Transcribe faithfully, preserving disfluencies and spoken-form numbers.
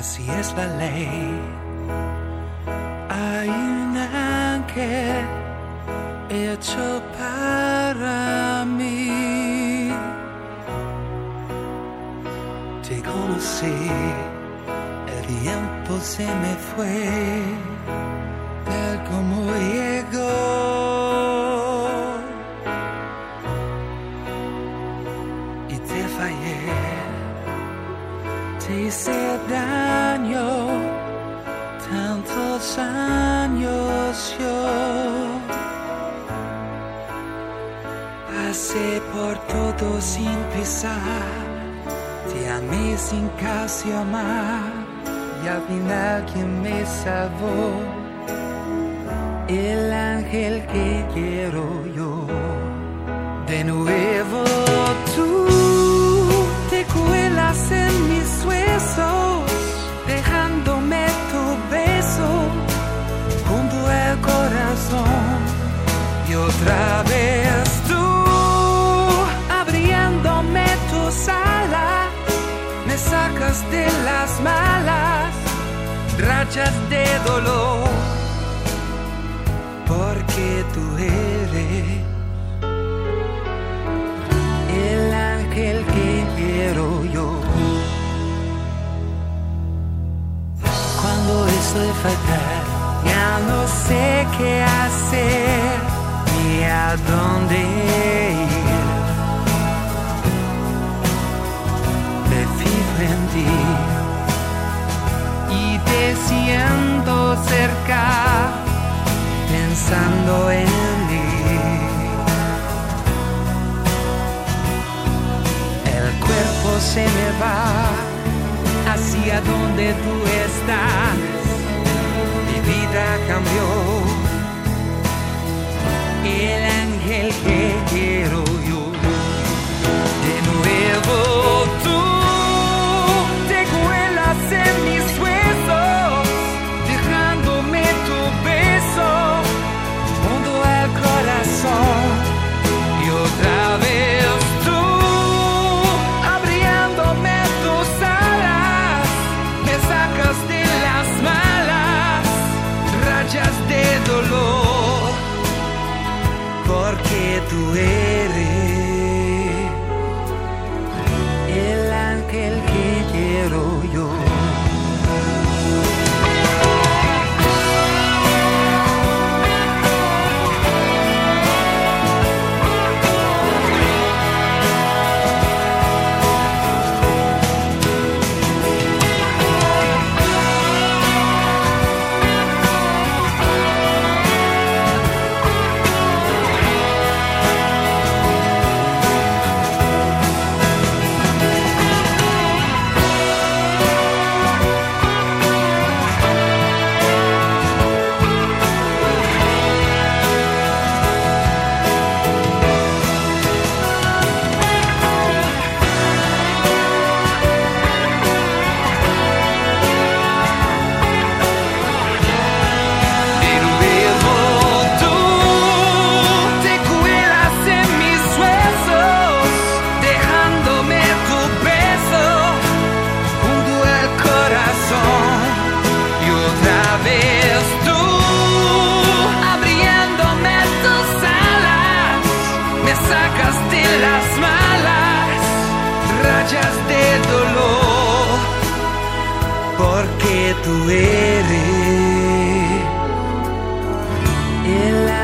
así es la ley. Hay un ángel hecho para mí. Te conocí, el tiempo se me fue, tal como llegó. Y te fallé, te hice daño, tantos años yo. Pasé por todo sin pisar, te amé sin casi amar, y al final quien me salvó, el ángel que quiero yo. De nuevo tú te cuelas en mis huesos, dejándome tu beso junto al corazón. Y otra vez tú abriéndome tus alas, me sacas de las malas rachas de dolor, porque tú eres el ángel que quiero yo. Cuando estoy fatal, ya no sé qué hacer ni a dónde ir. Me fijo en ti y te siento cerca, pensando en mí. El cuerpo se me va hacia donde tú estás. Mi vida cambió, el ángel que quiero yo. De nuevo tú te cuelas en mis huesos, dejándome tu beso junto al corazón. Y otra vez tú abriéndome tus alas, me sacas de las malas rachas de dolor, porque tú eres el ángel que quiero yo. De dolor, porque tú eres el